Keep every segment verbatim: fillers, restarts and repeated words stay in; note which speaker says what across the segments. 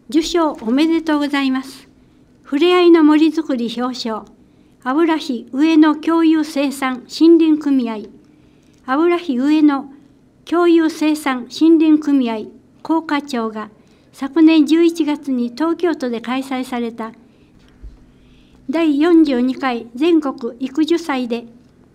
Speaker 1: 受賞おめでとうございます。ふれあいの森づくり表彰、油比上野共有生産森林組合、油比上野共有生産森林組合高課長が昨年じゅういちがつに東京都で開催されただいよんじゅうにかい全国育樹祭で、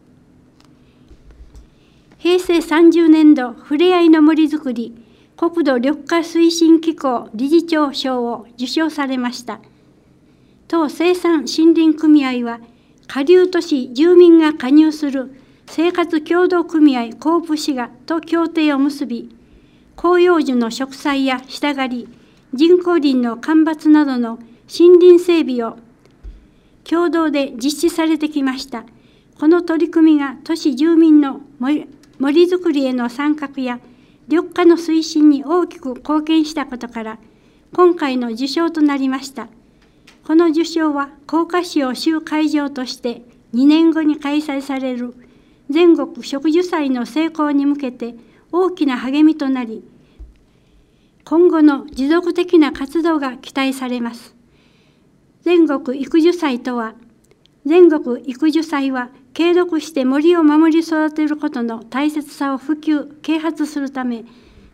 Speaker 1: へいせいさんじゅうねんどふれあいの森づくり国土緑化推進機構理事長賞を受賞されました。当生産森林組合は、下流都市住民が加入する生活協同組合コープ滋賀と協定を結び、広葉樹の植栽や下刈り、人工林の間伐などの森林整備を共同で実施されてきました。この取り組みが都市住民の森づくりへの参画や緑化の推進に大きく貢献したことから、今回の受賞となりました。この受賞は、甲賀市を主会場としてにねんごに開催される全国植樹祭の成功に向けて大きな励みとなり、今後の持続的な活動が期待されます。全国育樹祭とは、全国育樹祭は継続して森を守り育てることの大切さを普及・啓発するため、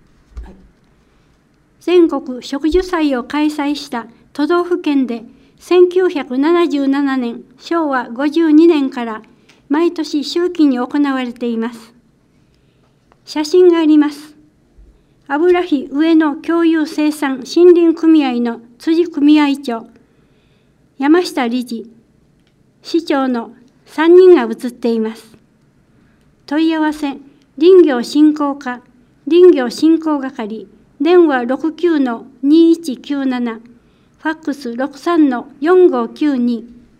Speaker 1: 全国植樹祭を開催した都道府県でせんきゅうひゃくななじゅうななねんしょうわごじゅうにねんから毎年秋季に行われています。写真があります。油比上野共有生産森林組合の辻組合長、山下理事、市長のさんにんが写っています。問い合わせ、林業振興課、林業振興係、電話 ろくきゅうのにいちきゅうなな、ファックス ろくさんのよんごきゅうに、